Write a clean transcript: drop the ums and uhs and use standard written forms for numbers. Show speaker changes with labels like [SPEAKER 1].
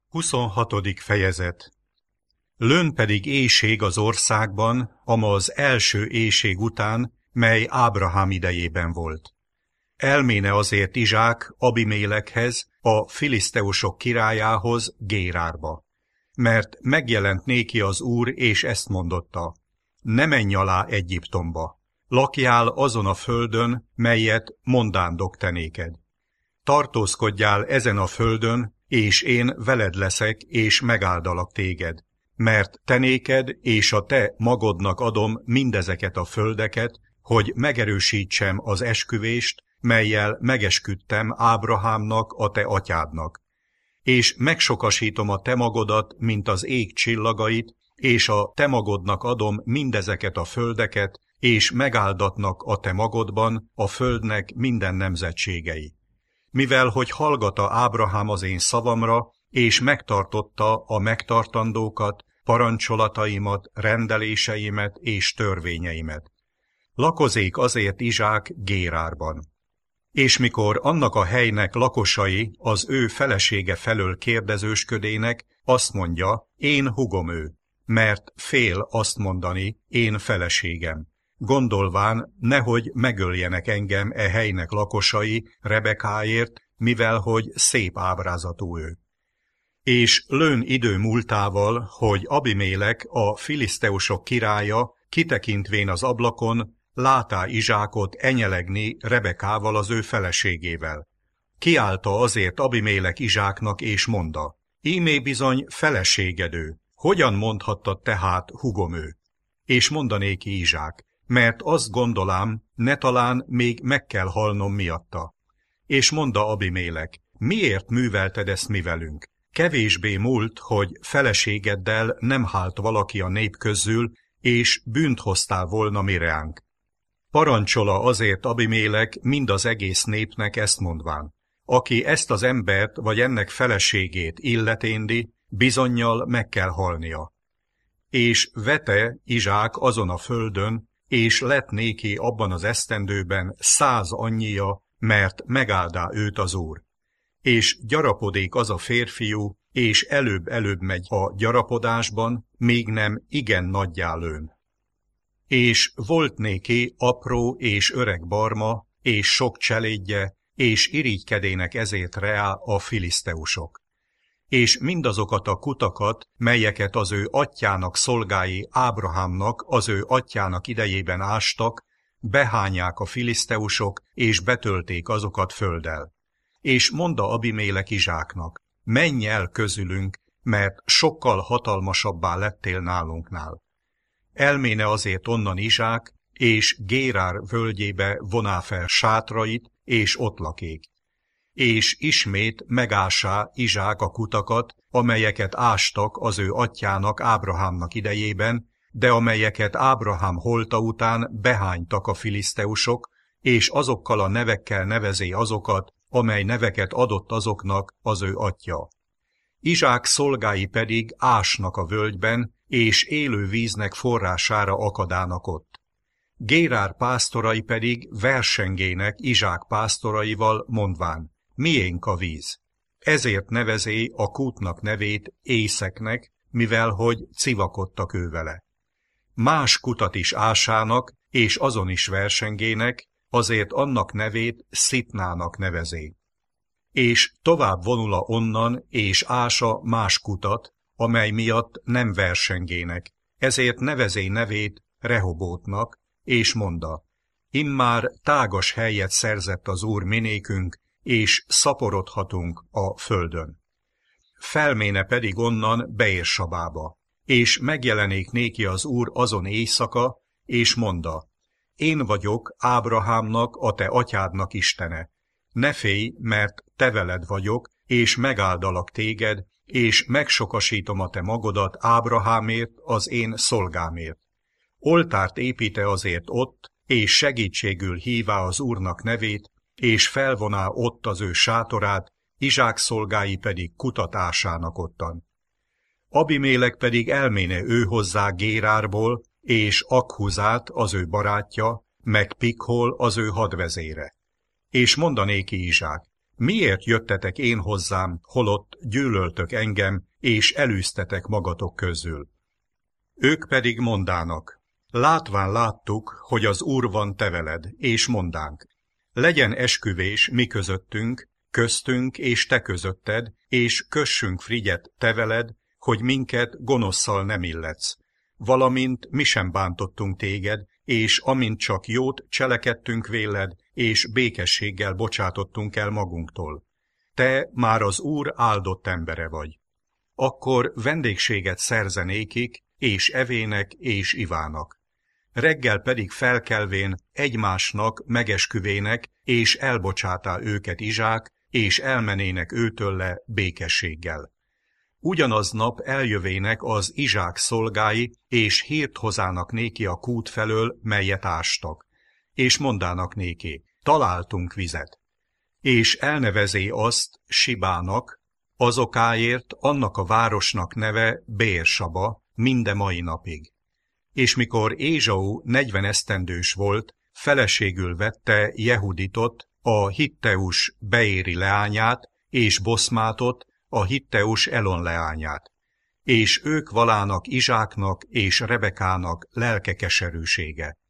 [SPEAKER 1] 26. fejezet. Lőn pedig éhség az országban, ama az első éhség után, mely Ábrahám idejében volt. Elméne azért Izsák Abimélekhez, a filiszteusok királyához, Gérárba. Mert megjelent néki az Úr, és ezt mondotta: ne menj alá Egyiptomba, lakjál azon a földön, melyet mondándok te néked. Tartózkodjál ezen a földön, és én veled leszek, és megáldalak téged, mert te néked és a te magodnak adom mindezeket a földeket, hogy megerősítsem az esküvést, mellyel megesküdtem Ábrahámnak, a te atyádnak. És megsokasítom a te magodat, mint az ég csillagait, és a te magodnak adom mindezeket a földeket, és megáldatnak a te magodban a földnek minden nemzetségei. Mivel hogy hallgatta Ábrahám az én szavamra, és megtartotta a megtartandókat, parancsolataimat, rendeléseimet és törvényeimet. Lakozék azért Izsák Gérárban. És mikor annak a helynek lakosai az ő felesége felől kérdezősködének, azt mondja, én húgom ő, mert fél azt mondani, én feleségem. Gondolván, nehogy megöljenek engem e helynek lakosai Rebekáért, mivel hogy szép ábrázatú ő. És Lőn idő múltával, hogy Abimélek, a filiszteusok királya, kitekintvén az ablakon, látá Izsákot enyelegni Rebekával, az ő feleségével. Kiállta azért Abimélek Izsáknak, és mondta: ímé bizony feleséged ő, hogyan mondhattad tehát húgom ő? És mondanéki Izsák: mert azt gondolám, ne talán még meg kell halnom miatta. És mondta Abimélek: miért művelted ezt mi velünk? Kevésbé múlt, hogy feleségeddel nem hált valaki a nép közül, és bűnt hoztál volna mi reánk. Parancsola azért Abimélek mind az egész népnek ezt mondván: aki ezt az embert vagy ennek feleségét illeténdi, bizonnyal meg kell halnia. És vete Izsák azon a földön, és lett néki abban az esztendőben 100 annyia, mert megáldá őt az Úr. És gyarapodék az a férfiú, és előbb-előbb megy a gyarapodásban, még nem igen nagyjá Lőn. És volt néki apró és öreg barma, és sok cselédje, és irigykedének ezért reá a filiszteusok. És mindazokat a kutakat, melyeket az ő atyjának szolgái Ábrahámnak az ő atyjának idejében ástak, behányák a filiszteusok, és betölték azokat földdel. És mondta Abimélek Izsáknak: menj el közülünk, mert sokkal hatalmasabbá lettél nálunknál. Elméne azért onnan Izsák, és Gérár völgyébe voná fel sátrait, és ott lakék. És ismét megásá Izsák a kutakat, amelyeket ástak az ő atyjának Ábrahámnak idejében, de amelyeket Ábrahám holta után behánytak a filiszteusok, és azokkal a nevekkel nevezé azokat, amely neveket adott azoknak az ő atya. Izsák szolgái pedig ásnak a völgyben, és élő víznek forrására akadának ott. Gérár pásztorai pedig versengének Izsák pásztoraival, mondván: miénk a víz. Ezért nevezé a kútnak nevét Észeknek, mivel hogy civakodtak ő vele. Más kutat is ásának, és azon is versengének, azért annak nevét Szitnának nevezé. És tovább vonula onnan, és ása más kutat, amely miatt nem versengének, ezért nevezé nevét Rehobótnak, és monda: immár tágas helyet szerzett az Úr minékünk, és szaporodhatunk a földön. Felméne pedig onnan Beérsabába, és megjelenék néki az Úr azon éjszaka, és monda: én vagyok Ábrahámnak, a te atyádnak Istene. Ne félj, mert te veled vagyok, és megáldalak téged, és megsokasítom a te magodat Ábrahámért, az én szolgámért. Oltárt építe azért ott, és segítségül hívá az Úrnak nevét, és felvoná ott az ő sátorát, Izsák szolgái pedig kutatásának ottan. Abimélek pedig elméne ő hozzá Gérárból, és Akhuzát, az ő barátja, meg Pikhol, az ő hadvezére. És mondanéki Izsák: Miért jöttetek én hozzám, holott gyűlöltök engem, és elűztetek magatok közül? Ők pedig mondának, látván láttuk, hogy az Úr van te veled, és mondánk, legyen esküvés mi közöttünk, köztünk és te közötted, és kössünk frigyet te veled, hogy minket gonosszal nem illetsz, valamint mi sem bántottunk téged, és amint csak jót cselekedtünk véled, és békességgel bocsátottunk el magunktól. Te már az Úr áldott embere vagy. Akkor vendégséget szerzenékik, és evének, és ivának. Reggel pedig felkelvén egymásnak megesküvének, és elbocsátá őket Izsák, és elmenének őtölle békességgel. Ugyanaznap eljövének az Izsák szolgái, és hírt hozának néki a kút felől, melyet ástak, és mondának néki, találtunk vizet. És elnevezé azt Sibának, azokáért annak a városnak neve Bérsaba, minde mai napig. És mikor Ézsau 40 esztendős volt, feleségül vette Jehuditot, a Hitteus Beéri leányát, és Boszmátot, a Hitteus Elon leányát. És ők valának Izsáknak és Rebekának lelke keserűsége.